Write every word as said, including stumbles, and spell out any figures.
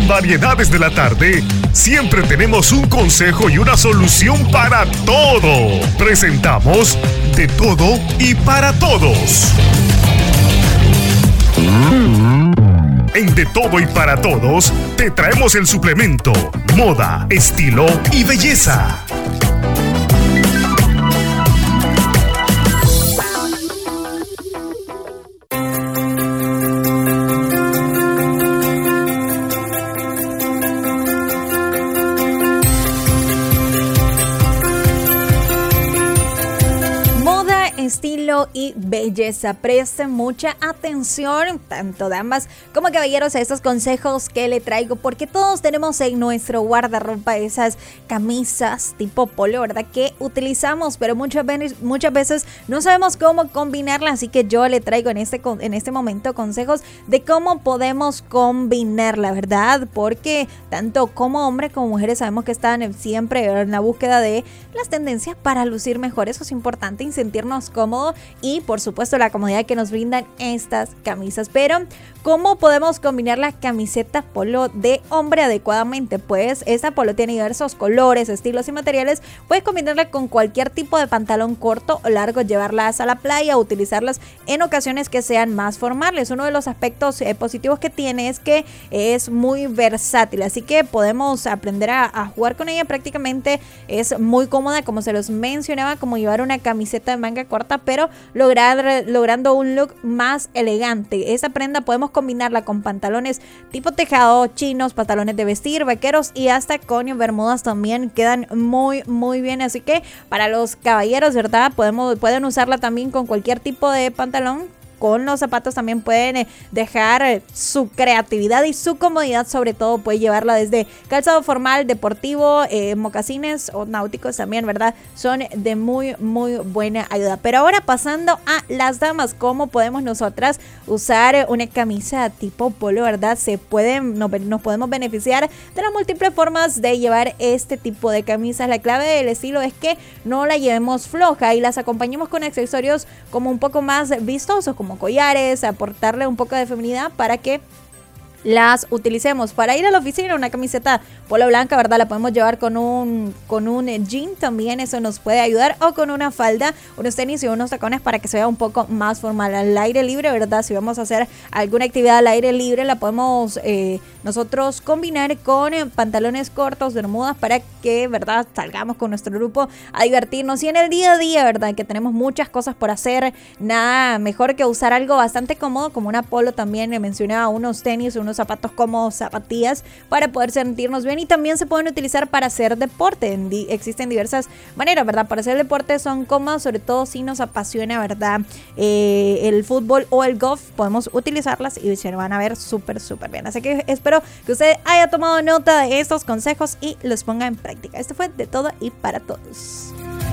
En Variedades de la Tarde, siempre tenemos un consejo y una solución para todo. Presentamos De Todo y Para Todos. En De Todo y Para Todos, te traemos el suplemento Moda, Estilo y Belleza. Estilo y belleza. Presten mucha atención, tanto damas como caballeros, a estos consejos que le traigo, porque todos tenemos en nuestro guardarropa esas camisas tipo polo, ¿verdad? Que utilizamos, pero muchas veces, muchas veces no sabemos cómo combinarlas, así que yo le traigo en este, en este momento consejos de cómo podemos combinarla, ¿verdad? Porque tanto como hombres como mujeres sabemos que están siempre en la búsqueda de las tendencias para lucir mejor. Eso es importante, y sentirnos cómodo, y por supuesto la comodidad que nos brindan estas camisas. Pero ¿cómo podemos combinar la camiseta polo de hombre adecuadamente? Pues esta polo tiene diversos colores, estilos y materiales. Puedes combinarla con cualquier tipo de pantalón corto o largo, llevarlas a la playa, utilizarlas en ocasiones que sean más formales. Uno de los aspectos eh, positivos que tiene es que es muy versátil, así que podemos aprender a, a jugar con ella. Prácticamente es muy cómoda, como se los mencionaba, como llevar una camiseta de manga corta, pero lograr, logrando un look más elegante. Esta prenda podemos combinarla con pantalones tipo tejado, chinos, pantalones de vestir, vaqueros y hasta con bermudas también quedan muy muy bien. Así que para los caballeros, ¿verdad? Podemos, pueden usarla también con cualquier tipo de pantalón. Con los zapatos también pueden dejar su creatividad y su comodidad. Sobre todo puede llevarla desde calzado formal, deportivo, eh, mocasines o náuticos también, ¿verdad? Son de muy muy buena ayuda. Pero ahora pasando a las damas, ¿cómo podemos nosotras usar una camisa tipo polo, ¿verdad? Se pueden, nos, nos podemos beneficiar de las múltiples formas de llevar este tipo de camisas. La clave del estilo es que no la llevemos floja y las acompañemos con accesorios como un poco más vistosos, como collares, aportarle un poco de feminidad para que las utilicemos. Para ir a la oficina, una camiseta polo blanca, ¿verdad? La podemos llevar con un con un jean también, eso nos puede ayudar, o con una falda, unos tenis y unos tacones para que se vea un poco más formal. Al aire libre, ¿verdad? Si vamos a hacer alguna actividad al aire libre, la podemos eh, nosotros combinar con eh, pantalones cortos, bermudas, para que, ¿verdad? Salgamos con nuestro grupo a divertirnos. Y en el día a día, ¿verdad? Que tenemos muchas cosas por hacer, nada mejor que usar algo bastante cómodo como una polo. También le mencionaba unos tenis, unos zapatos como zapatillas para poder sentirnos bien, y también se pueden utilizar para hacer deporte. Existen diversas maneras, ¿verdad? Para hacer deporte son cómodas, sobre todo si nos apasiona, ¿verdad? Eh, el fútbol o el golf, podemos utilizarlas y se van a ver súper, súper bien. Así que espero que usted haya tomado nota de estos consejos y los ponga en práctica. Esto fue De Todo y Para Todos.